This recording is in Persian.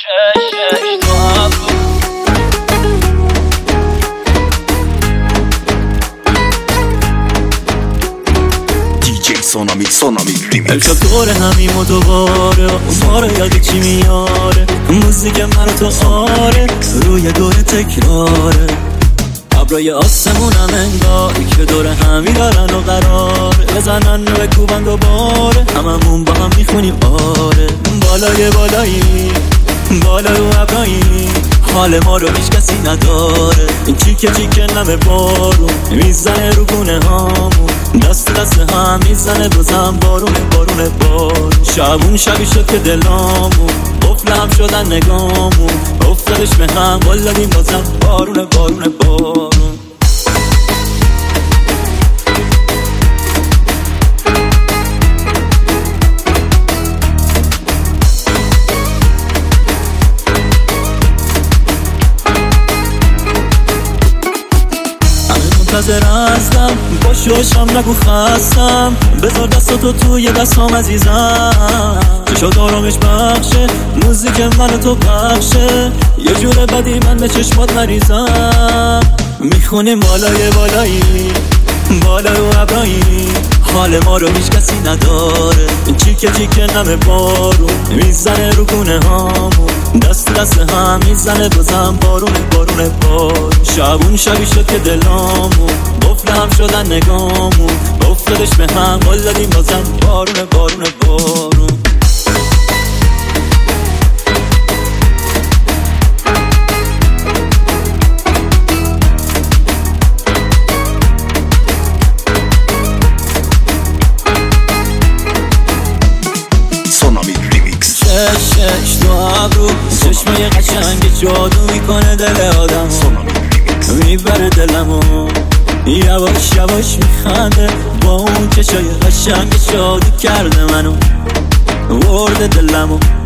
سونامیک امشب دور همیم و دوباره ما رو یاد چی میاره موزیک منو تو آره روی دور تکراره ابرای آسمون هم انگار که دور همی دارن و قرار بزنن و بکوبن دوباره هممون با هم میخونیم آره بالای بالایی بالای و ابرایی حال ما رو هیچ کسی نداره این چیکه چیکه نمه بارون میزنه رو گونه هامون دست دست هم میزنه بازم بارونه بارونه بارون شبون شبی شد که دلامون قفل هم شدن نگامون افتادش به هم والدیم بازم بارونه بارونه بارون منتظر هستم با شوشم نگو خستم بذار دستاتو توی دستام عزیزم چشات آرامش بخشه موزیک منو تو بخشه یه جور بدی من به چشمات مریضم میخونیم بالای بالایی بالای و ابرایی حال ما رو هیچ کسی نداره چیکه چیکه نمه بارون میزنه رو گونه هامون دست دست هم میزنه بازم بارونه بارونه بارون شبون شبی شد که دلامون قفل هم شدن نگامون افتادش به هم والدیم بازم بارونه بارونه بارون شش تو ابرو چشمه قشنگ جادو میکنه دل آدم میبره دلمو یواش یواش میخنده با اون چشای قشنگ شادی کرده منو ورده دلمو